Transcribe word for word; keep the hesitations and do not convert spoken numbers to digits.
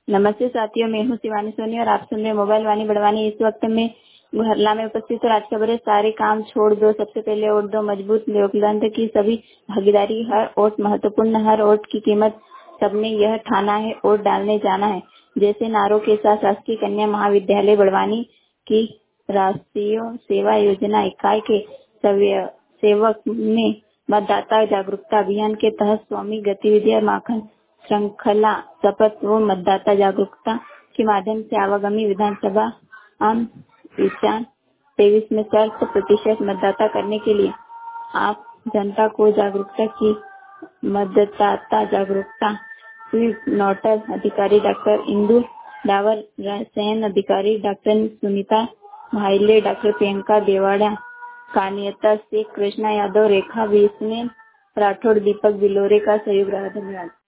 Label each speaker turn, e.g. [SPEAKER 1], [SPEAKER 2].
[SPEAKER 1] नमस्ते साथियों, मैं हूँ शिवानी सोनी और आप सुन रहे हैं मोबाइल वाणी बड़वानी। इस वक्त में हरला में उपस्थित और आज खबरें। सारे काम छोड़ दो, सबसे पहले वोट दो, मजबूत लोकतंत्र की सभी भागीदारी, हर वोट महत्वपूर्ण, हर वोट की कीमत सबने यह ठाना है, वोट डालने जाना है। जैसे नारों के साथ शासकीय कन्या महाविद्यालय बड़वानी की राष्ट्रीय सेवा योजना इकाई के सेवक ने मतदाता जागरूकता अभियान के तहत स्वामी गतिविधियां माखन श्रृंखला शपथ व मतदाता जागरूकता के माध्यम से आवागामी विधानसभा आम विचार तेईस में शत प्रतिशत मतदाता करने के लिए आप जनता को जागरूकता की मतदाता जागरूकता स्वीप नोडल अधिकारी डॉक्टर इंदु डावर, रसायन अधिकारी डॉक्टर सुनीता भाईले, डॉक्टर प्रियंका देवाड़ा, कानियता से कृष्णा यादव, रेखा विस्ने राठौड़, दीपक बिलोरे का सहयोग रहा। धन्यवाद।